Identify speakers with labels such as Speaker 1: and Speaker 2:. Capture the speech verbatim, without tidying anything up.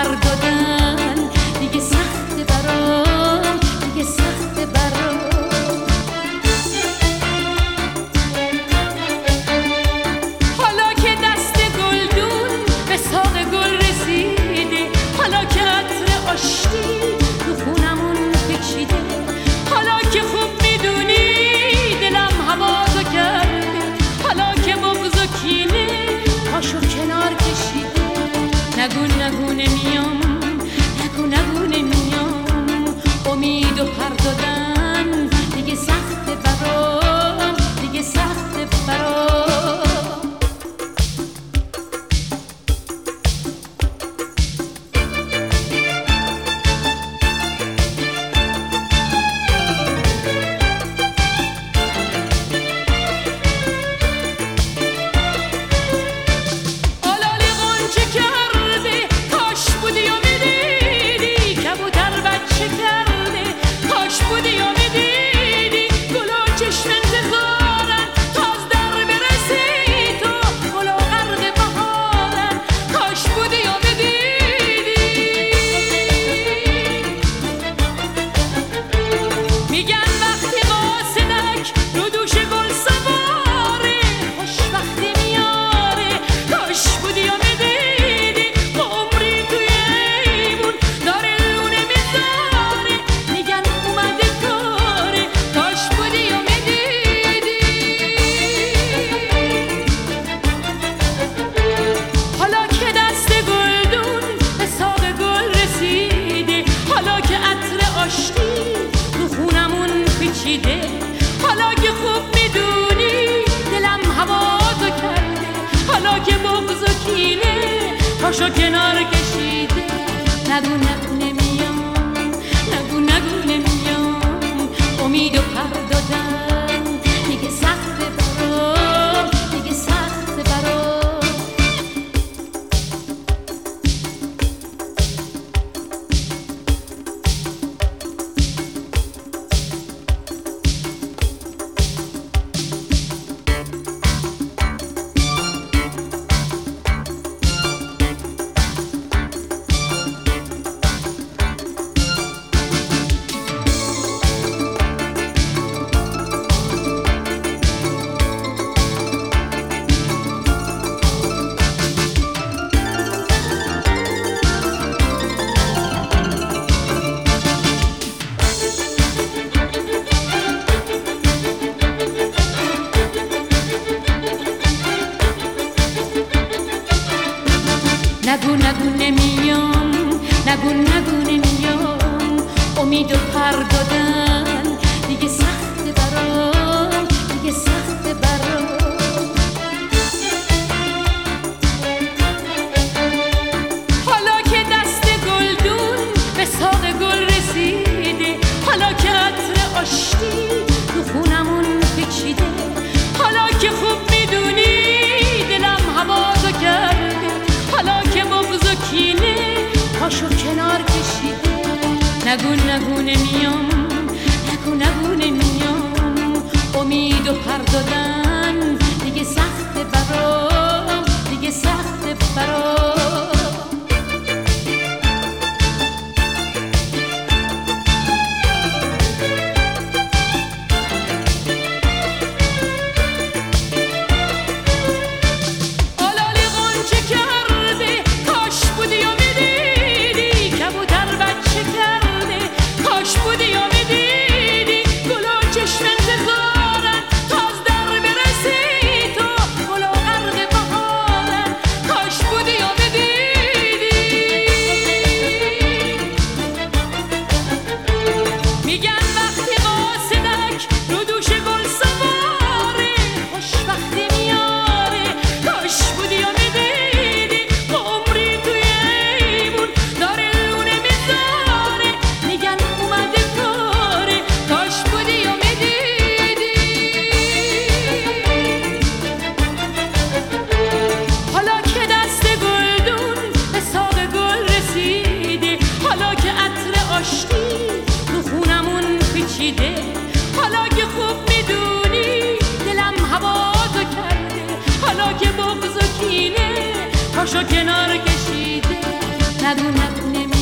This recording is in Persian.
Speaker 1: پر دادن دیگه سخت برام، دیگه سخت برام. حالا که دست گلدون به ساق گل رسیده، حالا که عطر آشتی تو خونمون پیچیده، حالا که خوب میدونی دلم هوازو کرده، حالا که بغض و کینه پاشو کنار کشیده. نگو نگو نمیام، نگو نگو نمیام، امید و پر دادن دیگه سخت برام، دیگه سخت برام. حالا که خوب میدونی دلم هوازو کرده، حالا که بغض و کینه پاشو کنار کشیده. نگو نگو نمیام، نگو نگو نمیام، امید و پر دادن دیگه سخت برام، دیگه سخت برام. نگو نگو نمیام، نگو نگو نمیام، امید و پر دادن دیگه سخت برام، دیگه سخت برام. حالا که دست گلدون به ساق گل رسیده، حالا که عطر آشتی تو خونمون پیچیده، حالا که خوب میدونی دلم هوازو کرده، حالا که بغض و کینه پاشو کنار کشیده. نگو نگو نمیام، نگو نگو نمیام، امید و پر دادن دیگه سخت برام، دیگه سخت برام. پاشو کنار کشیده. نگو نگو نمیخوام